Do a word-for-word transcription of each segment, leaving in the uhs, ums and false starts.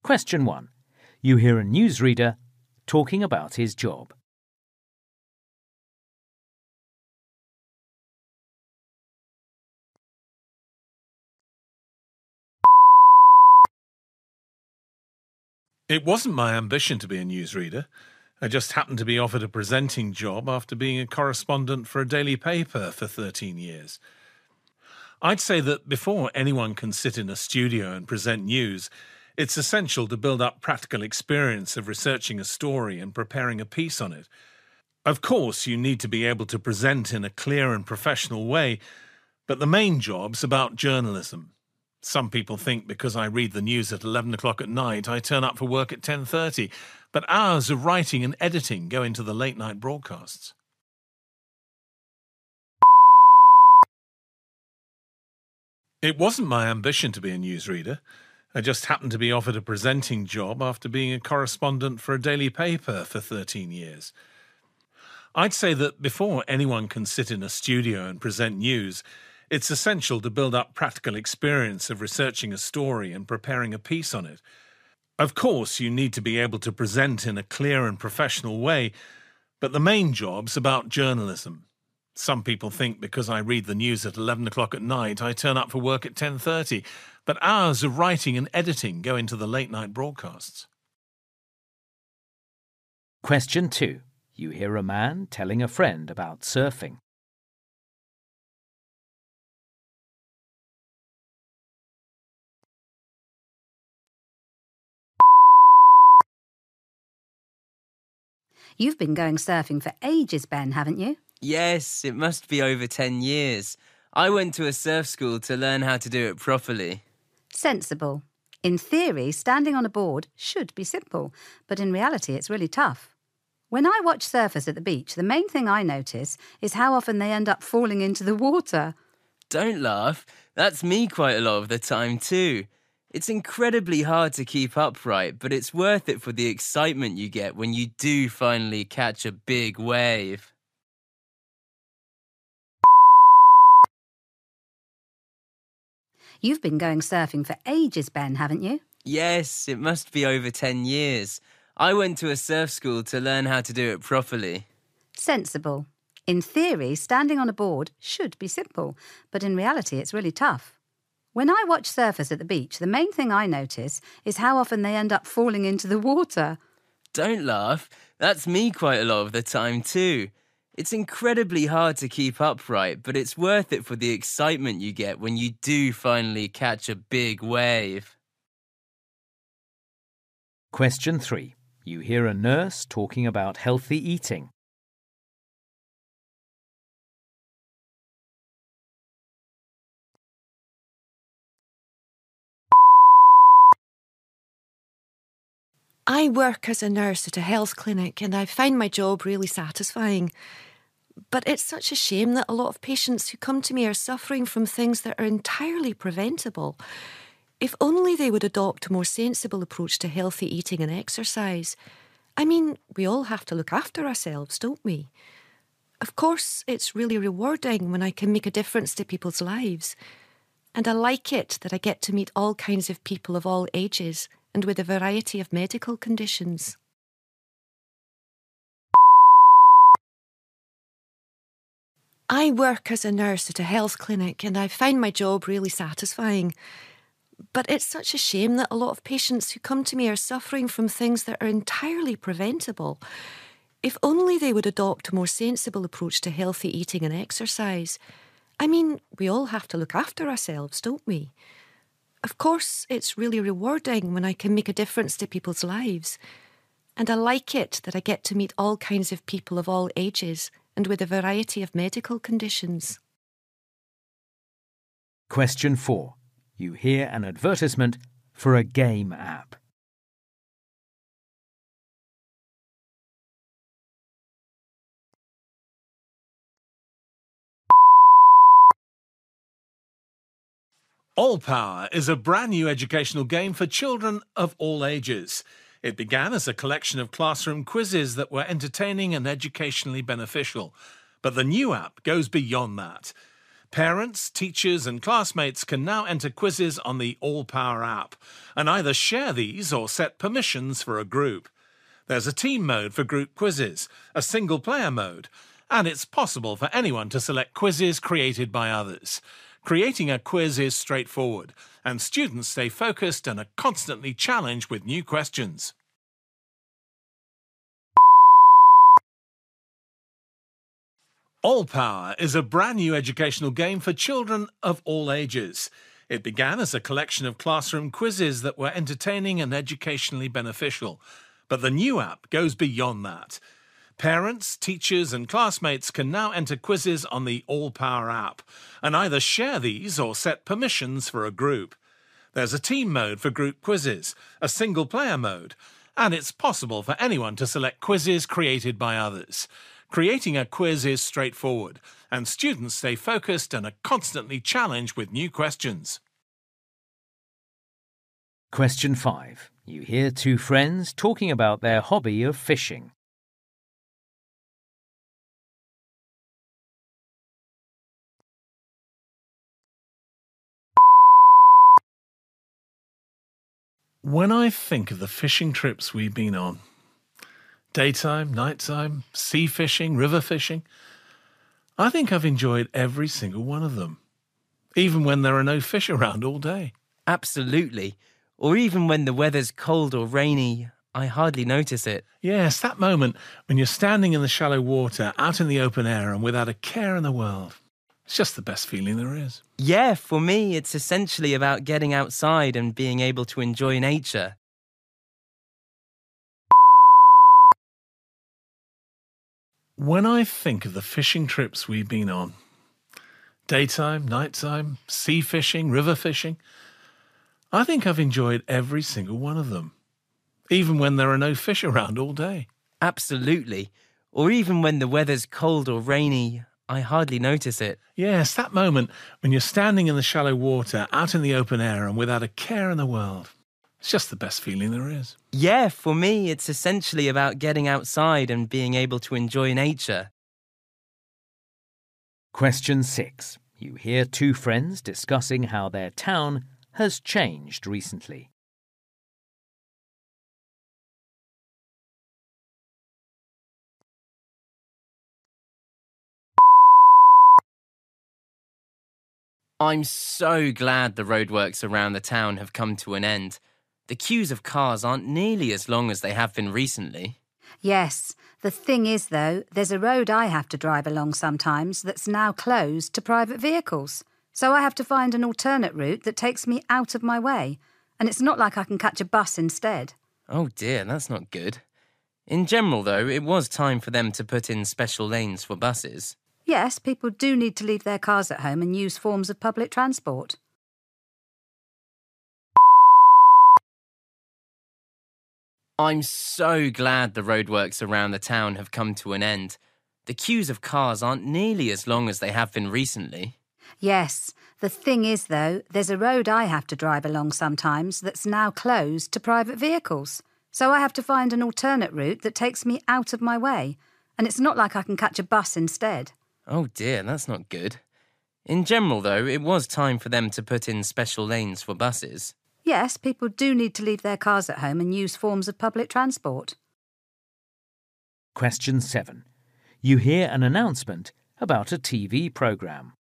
Question one. You hear a newsreader talking about his job. It wasn't my ambition to be a newsreader. I just happened to be offered a presenting job after being a correspondent for a daily paper for thirteen years. I'd say that before anyone can sit in a studio and present news, it's essential to build up practical experience of researching a story and preparing a piece on it. Of course, you need to be able to present in a clear and professional way, but the main job's about journalism. Some people think because I read the news at eleven o'clock at night, I turn up for work at ten thirty, but hours of writing and editing go into the late-night broadcasts. It wasn't my ambition to be a newsreader. I just happened to be offered a presenting job after being a correspondent for a daily paper for thirteen years. I'd say that before anyone can sit in a studio and present news, it's essential to build up practical experience of researching a story and preparing a piece on it. Of course, you need to be able to present in a clear and professional way, but the main job's about journalism. Some people think because I read the news at eleven o'clock at night, I turn up for work at ten thirty, but hours of writing and editing go into the late-night broadcasts. Question two. You hear a man telling a friend about surfing. You've been going surfing for ages, Ben, haven't you? Yes, it must be over ten years. I went to a surf school to learn how to do it properly. Sensible. In theory, standing on a board should be simple, but in reality it's really tough. When I watch surfers at the beach, the main thing I notice is how often they end up falling into the water. Don't laugh. That's me quite a lot of the time too. It's incredibly hard to keep upright, but it's worth it for the excitement you get when you do finally catch a big wave. You've been going surfing for ages, Ben, haven't you? Yes, it must be over ten years. I went to a surf school to learn how to do it properly. Sensible. In theory, standing on a board should be simple, but in reality it's really tough. When I watch surfers at the beach, the main thing I notice is how often they end up falling into the water. Don't laugh. That's me quite a lot of the time too. It's incredibly hard to keep upright, but it's worth it for the excitement you get when you do finally catch a big wave. Question three. You hear a nurse talking about healthy eating. I work as a nurse at a health clinic and I find my job really satisfying. But it's such a shame that a lot of patients who come to me are suffering from things that are entirely preventable. If only they would adopt a more sensible approach to healthy eating and exercise. I mean, we all have to look after ourselves, don't we? Of course, it's really rewarding when I can make a difference to people's lives. And I like it that I get to meet all kinds of people of all ages and with a variety of medical conditions. I work as a nurse at a health clinic and I find my job really satisfying. But it's such a shame that a lot of patients who come to me are suffering from things that are entirely preventable. If only they would adopt a more sensible approach to healthy eating and exercise. I mean, we all have to look after ourselves, don't we? Of course, it's really rewarding when I can make a difference to people's lives. And I like it that I get to meet all kinds of people of all ages and with a variety of medical conditions. Question four. You hear an advertisement for a game app. All Power is a brand new educational game for children of all ages. It began as a collection of classroom quizzes that were entertaining and educationally beneficial. But the new app goes beyond that. Parents, teachers and classmates can now enter quizzes on the All Power app and either share these or set permissions for a group. There's a team mode for group quizzes, a single player mode, and it's possible for anyone to select quizzes created by others. Creating a quiz is straightforward, and students stay focused and are constantly challenged with new questions. All Power is a brand new educational game for children of all ages. It began as a collection of classroom quizzes that were entertaining and educationally beneficial. But the new app goes beyond that. Parents, teachers and classmates can now enter quizzes on the All Power app and either share these or set permissions for a group. There's a team mode for group quizzes, a single player mode, and it's possible for anyone to select quizzes created by others. Creating a quiz is straightforward, and students stay focused and are constantly challenged with new questions. Question five. You hear two friends talking about their hobby of fishing. When I think of the fishing trips we've been on, daytime, nighttime, sea fishing, river fishing, I think I've enjoyed every single one of them, even when there are no fish around all day. Absolutely. Or even when the weather's cold or rainy, I hardly notice it. Yes, that moment when you're standing in the shallow water, out in the open air and without a care in the world. It's just the best feeling there is. Yeah, for me, it's essentially about getting outside and being able to enjoy nature. When I think of the fishing trips we've been on, daytime, nighttime, sea fishing, river fishing, I think I've enjoyed every single one of them, even when there are no fish around all day. Absolutely. Or even when the weather's cold or rainy, I hardly notice it. Yes, that moment when you're standing in the shallow water, out in the open air and without a care in the world. It's just the best feeling there is. Yeah, for me, it's essentially about getting outside and being able to enjoy nature. Question six. You hear two friends discussing how their town has changed recently. I'm so glad the roadworks around the town have come to an end. The queues of cars aren't nearly as long as they have been recently. Yes, the thing is, though, there's a road I have to drive along sometimes that's now closed to private vehicles. So I have to find an alternate route that takes me out of my way. And it's not like I can catch a bus instead. Oh dear, that's not good. In general, though, it was time for them to put in special lanes for buses. Yes, people do need to leave their cars at home and use forms of public transport. I'm so glad the roadworks around the town have come to an end. The queues of cars aren't nearly as long as they have been recently. Yes, the thing is, though, there's a road I have to drive along sometimes that's now closed to private vehicles. So I have to find an alternate route that takes me out of my way. And it's not like I can catch a bus instead. Oh dear, that's not good. In general, though, it was time for them to put in special lanes for buses. Yes, people do need to leave their cars at home and use forms of public transport. Question seven. You hear an announcement about a T V programme.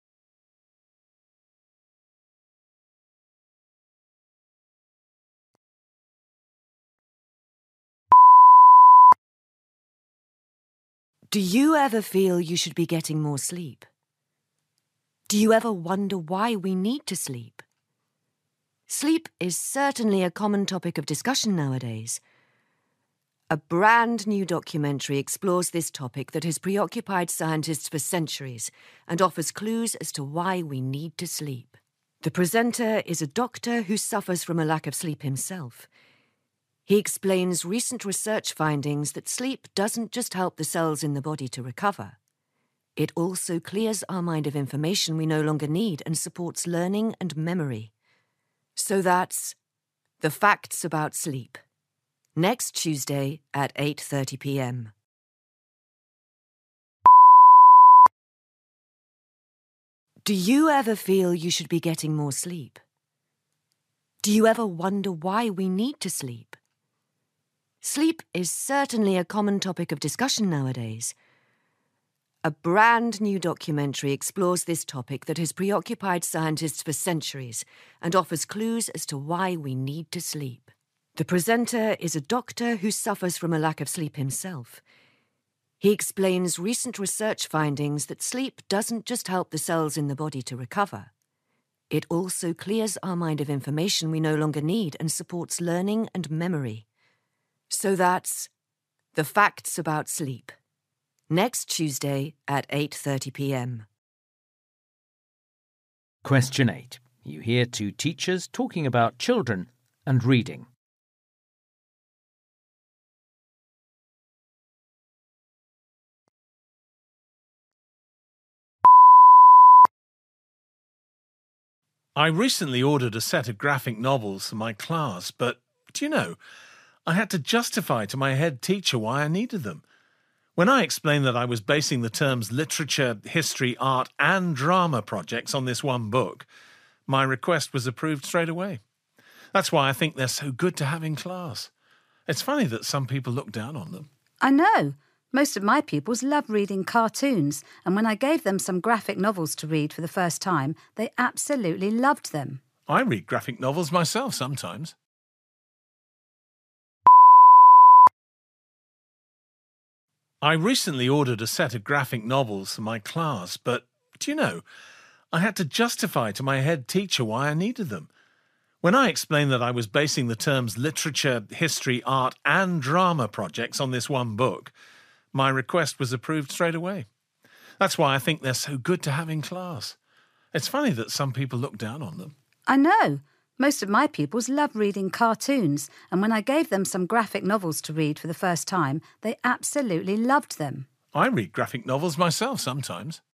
Do you ever feel you should be getting more sleep? Do you ever wonder why we need to sleep? Sleep is certainly a common topic of discussion nowadays. A brand new documentary explores this topic that has preoccupied scientists for centuries and offers clues as to why we need to sleep. The presenter is a doctor who suffers from a lack of sleep himself. He explains recent research findings that sleep doesn't just help the cells in the body to recover. It also clears our mind of information we no longer need and supports learning and memory. So that's The Facts About Sleep. Next Tuesday at eight thirty p m. Do you ever feel you should be getting more sleep? Do you ever wonder why we need to sleep? Sleep is certainly a common topic of discussion nowadays. A brand new documentary explores this topic that has preoccupied scientists for centuries and offers clues as to why we need to sleep. The presenter is a doctor who suffers from a lack of sleep himself. He explains recent research findings that sleep doesn't just help the cells in the body to recover. It also clears our mind of information we no longer need and supports learning and memory. So that's The Facts About Sleep. Next Tuesday at eight thirty p m. Question eight. You hear two teachers talking about children and reading. I recently ordered a set of graphic novels for my class, but, do you know, I had to justify to my head teacher why I needed them. When I explained that I was basing the terms literature, history, art and drama projects on this one book, my request was approved straight away. That's why I think they're so good to have in class. It's funny that some people look down on them. I know. Most of my pupils love reading cartoons, and when I gave them some graphic novels to read for the first time, they absolutely loved them. I read graphic novels myself sometimes. I recently ordered a set of graphic novels for my class, but, do you know, I had to justify to my head teacher why I needed them. When I explained that I was basing the terms literature, history, art and drama projects on this one book, my request was approved straight away. That's why I think they're so good to have in class. It's funny that some people look down on them. I know. Most of my pupils love reading cartoons, and when I gave them some graphic novels to read for the first time, they absolutely loved them. I read graphic novels myself sometimes.